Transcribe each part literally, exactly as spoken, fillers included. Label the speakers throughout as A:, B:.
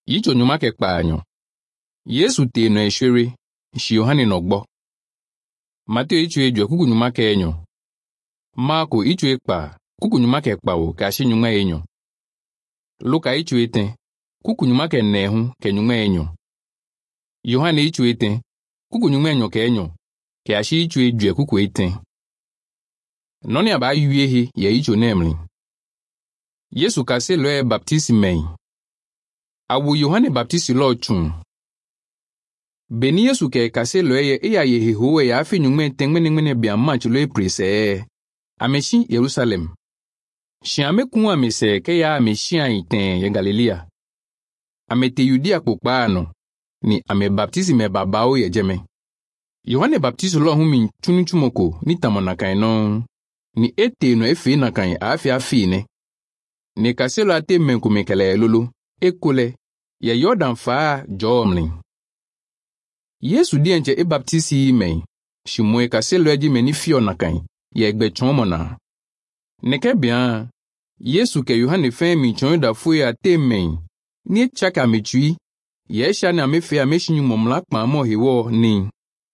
A: Icho nyuma ke kpanyo. Yesu te no eshere, shi Yohane nogbo. Mateo icho ejo kuku nyuma ke enyo. Marko icho ekpa, kuku nyuma ke kpawo kashi nyuma enyo. Luka icho eten, kuku nyuma ke nehu ke nyuma enyo. Yohane icho eten, kuku nyuma enyo ke enyo, ke ashi icho ejo kuku eten. Noni aba yuyehi ye icho nemli. Yesu kase loe baptismei. Awu Yohane baptisi lo chun. Beni Yesu ke kase loe ye iya ye hihowe ya afi nyungme tengmene ngmene biamma chuloe prise. Ameshi Yerusalem. Shiame kuwa amese ke ya ameshi iten ye Galilea. Amete Yudia kukpaano. Ni ame baptisi me babao ye jeme. Yohane baptisi lo humi chunu chumoko ni tamonaka eno. Ni ete no efe na kan afi afi ne. Ni kase lo ate menkumekele lulu. Ekole, ye Yordan fa jomli. Yesu di enche e baptisi ime, shimwe kase lo eji meni fio na kan, ye egbe chomona. Neke bien, Yesu ke Yohane fe mi chon da fue ate men, ni chaka mechui, ye shane amefe ameshinyu momla kma mo hiwo ni.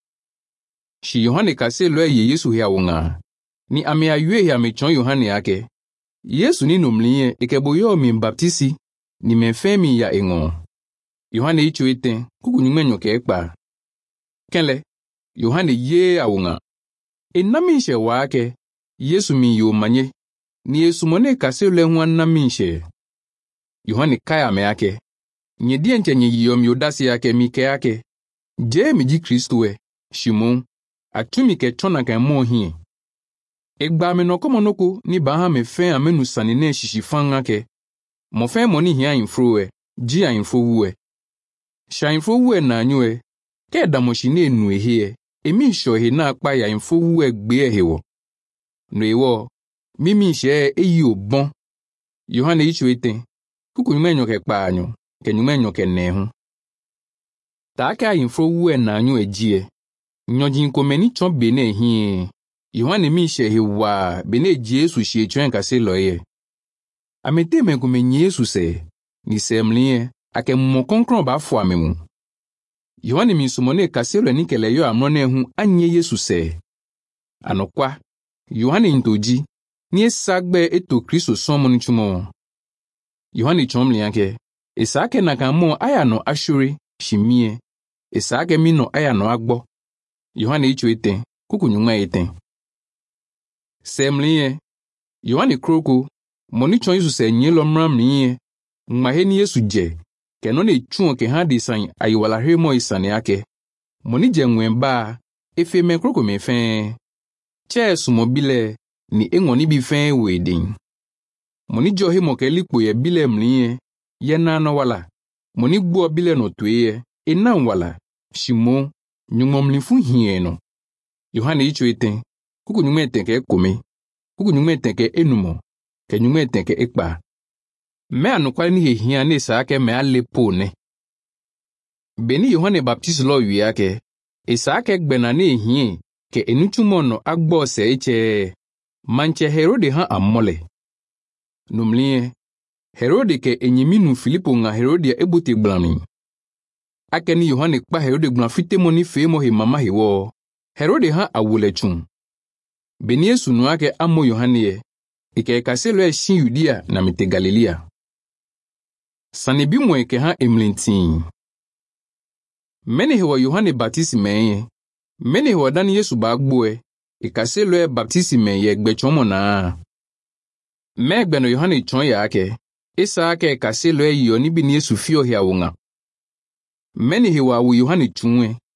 A: Shi Yohane kase lo ye Yesu hea wunga, ni ame ayue hea mechon Yohane yake. Yesu ni numliye ekebo yo mi baptisi, ni menfemi ya engo. Yohane icho eten, kuku nyumenyo ke ekpa. Kenle, Yohane ye awunga. E namishe wake, Yesu mi yo manye, ni Yesu mone kase ule huwa namishe. Yohane kaya me yake. Nye dienche nye yiyom yodasi yake mike yake. Je miji Kristuwe, shimon, atumi ke chona ke mo hie. Egba menoko monoko ni baha me fe amenu sanine shishifanga ke. Mo fe moni hia infrowe, ji a infowue. Sha infowue na nyue, ke damoshine nue hie, emi shohe na akpa ya infowue gbe hewo. Nwewo, mimi she eyi obon. Yohane icho eten, kuku nyumenyo ke kpa anyo, ke nyumenyo ke nehu. Taaka infowue na nyue jie, nyojinko meni chon bene hie. Yohane mi she hewa, bene Jesu she chwen kase loye. Amete menkume Yesu se, ni semliye, ake mmokonkron ba fwa memu. Yohane minsumone kaselo ni kele yo amone hu anye Yesu se. Anokwa, Yohane intoji, ni esagbe eto Kristo somoni chumo. Yohane chomli yake, esake nakamo ayano ashuri, shimie, esake mino ayano agbo. Yohane icho eten, kuku nyunga eten. Semliye, Yohane kroko, moni chon Yesu se nyelo mram niye, ngmahe ni Yesu je, ke no ne chuon ke hadi san ayiwala hemo isane yake. Moni je ngwemba, efe men kroko me fen. Che sumo bile, ni engo ni bi fen weding. Moni jo hemo ke likpo ye bile mliye, ye nano wala. Moni gbo bile no tuye, enan wala, shimo, nyungmo mlifu hieno. Yohane icho eten, kuku nyungme tenke kome, kuku nyungme tenke enumo. Ke nyume tenke ekpa. Me anukwa ni he hia ne saake me alepo ne. Beni Yohane baptisi lo yu yake, e saake gbena ne hie, ke enuchumono agbo se eche, manche Herode ha amole. Numliye, Herode ke enyiminu Filipo nga Herode ebute blami. Ake ni Yohane kpa Herode gbna fitemo ni femo he mama hewo, Herode ha awule chun. Beni Yesu nuake amo Yohane ye, ike kase lo shin Yudia na mite Galilea. Sanebi mwe ke ha emlintin. Mene hewa Yohane baptisi menye. Mene hewa dani Yesu bagboe, ikase lo baptisi menye gbe chomo na. Megbe no Yohane chon ya ake, isa ake kase lo yo ni bi ni Yesu fio hea wunga. Mene hewa wu Yohane chunwe,